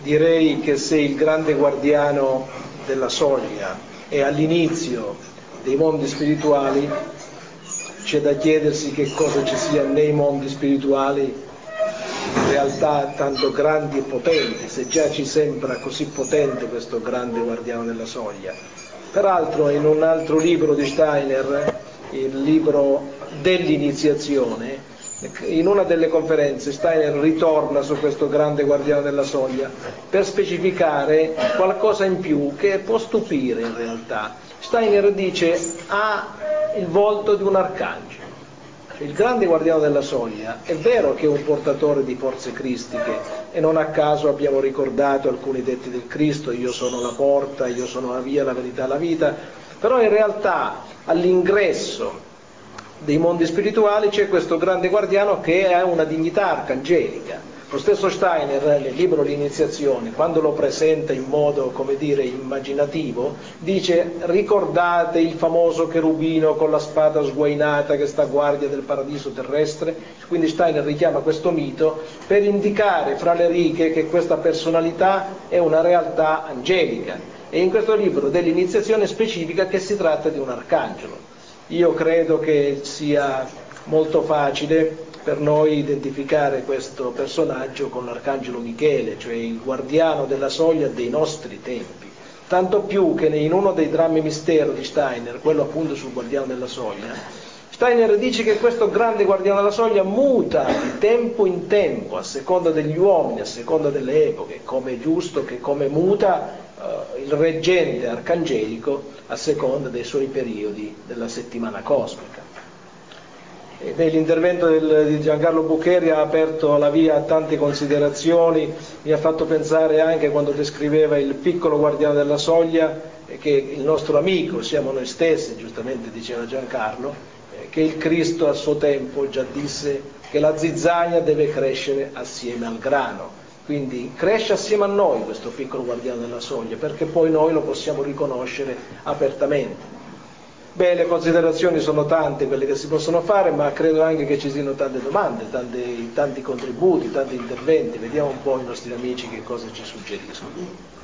direi che se il grande guardiano della soglia è all'inizio dei mondi spirituali, c'è da chiedersi che cosa ci sia nei mondi spirituali in realtà tanto grandi e potenti, se già ci sembra così potente questo grande guardiano della soglia. Peraltro in un altro libro di Steiner, il libro dell'iniziazione, in una delle conferenze Steiner ritorna su questo grande guardiano della soglia per specificare qualcosa in più che può stupire in realtà. Steiner dice ha il volto di un arcangelo. Il grande guardiano della soglia è vero che è un portatore di forze cristiche e non a caso abbiamo ricordato alcuni detti del Cristo: io sono la porta, io sono la via, la verità, la vita, però in realtà all'ingresso dei mondi spirituali c'è questo grande guardiano che ha una dignità arcangelica. Lo stesso Steiner nel libro L'iniziazione, quando lo presenta in modo, come dire, immaginativo, dice: ricordate il famoso cherubino con la spada sguainata che sta a guardia del paradiso terrestre? Quindi Steiner richiama questo mito per indicare fra le righe che questa personalità è una realtà angelica, e in questo libro dell'iniziazione specifica che si tratta di un arcangelo. Io credo che sia molto facile per noi identificare questo personaggio con l'arcangelo Michele, cioè il guardiano della soglia dei nostri tempi. Tanto più che in uno dei drammi mistero di Steiner, quello appunto sul guardiano della soglia, Steiner dice che questo grande guardiano della soglia muta di tempo in tempo, a seconda degli uomini, a seconda delle epoche, come è giusto che come muta il reggente arcangelico a seconda dei suoi periodi della settimana cosmica. L'intervento di Giancarlo Buccheri ha aperto la via a tante considerazioni, mi ha fatto pensare anche, quando descriveva il piccolo guardiano della soglia, che il nostro amico siamo noi stessi, giustamente diceva Giancarlo, che il Cristo a suo tempo già disse che la zizzania deve crescere assieme al grano. Quindi cresce assieme a noi questo piccolo guardiano della soglia, perché poi noi lo possiamo riconoscere apertamente. Beh, le considerazioni sono tante quelle che si possono fare, ma credo anche che ci siano tante domande, tanti contributi, tanti interventi. Vediamo un po' i nostri amici che cosa ci suggeriscono.